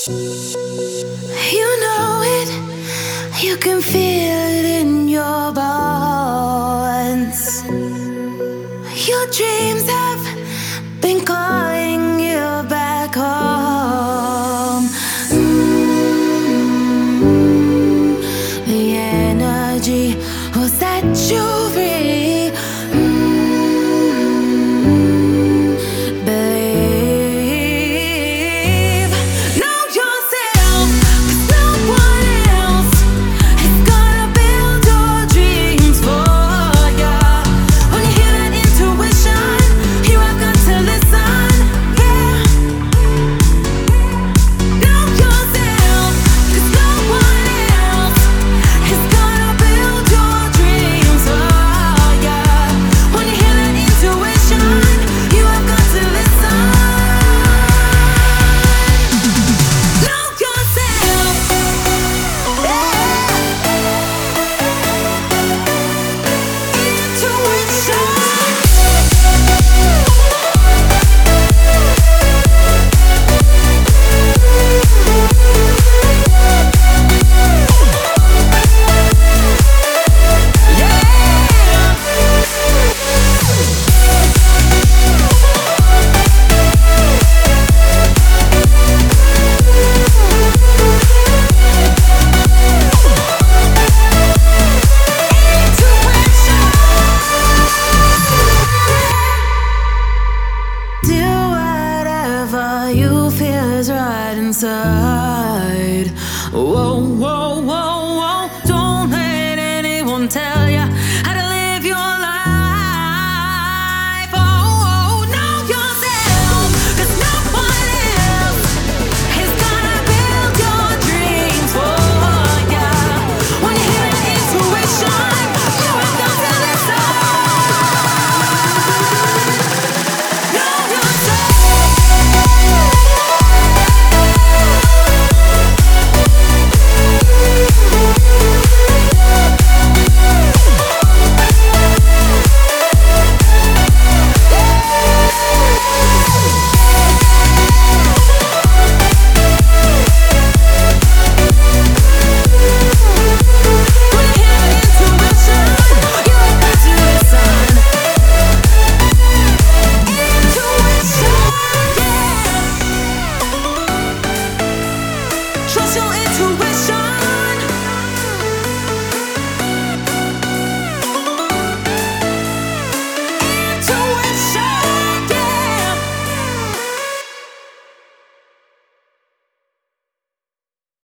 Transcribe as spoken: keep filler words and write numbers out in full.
You know it, you can feel it in your bones. Your dreams have been calling you back home. Mm, the energy will set you free. Mm, believe. Know yourself, 'cause no one else is gonna build your dreams for ya. When you hear that intuition, you have got to listen. Yeah. Know yourself, 'cause no one else is gonna build your dreams for ya. When you hear that intuition, you have got to listen. Know yourself. Do whatever you feel is right inside. Whoa, whoa, whoa, whoa. Don't let anyone tell ya